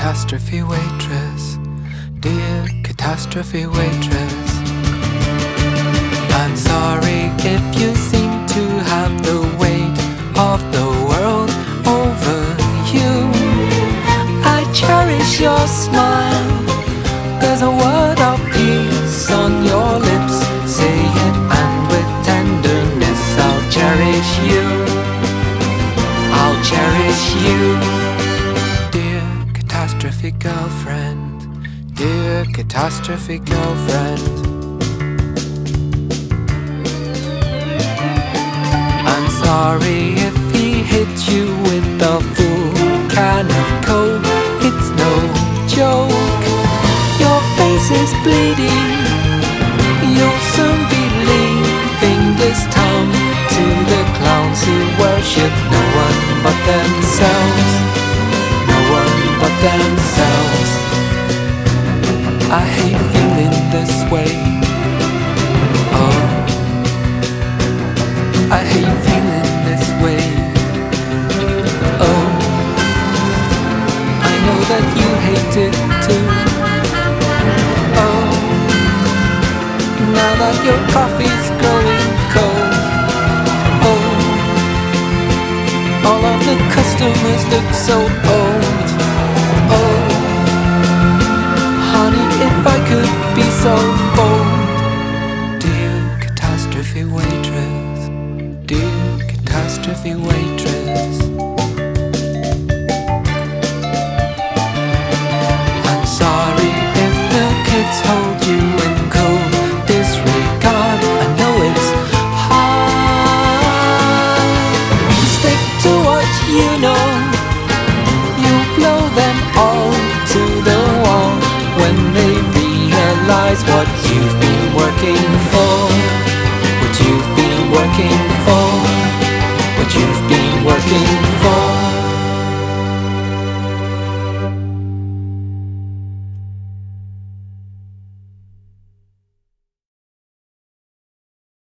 catastrophe waitress, dear catastrophe waitress. I'm sorry if you seem to have the weight of the world over you. I cherish your smile, there's a word of peace on your lips. Say it and with tenderness I'll cherish you, I'll cherish you. Dear catastrophe girlfriend, dear catastrophe girlfriend. I'm sorry if he hit you with a full can of Coke. It's no joke. Your face is bleeding. You'll soon be leaving this town to the clowns who worship no one but themselves, no one but themselves. I hate feeling this way. Oh, I hate feeling this way. Oh, I know that you hate it too. Oh, now that your coffee's growing cold. Oh, all of the customers look so old. Oh, honey, if I could be so bold. Dear catastrophe waitress, dear catastrophe waitress. I'm sorry if the kids hold you in cold disregard. I know it's hard. Stick to what you know. You blow them all to the wall when they realize what you've been working for, what you've been working for, what you've been working for.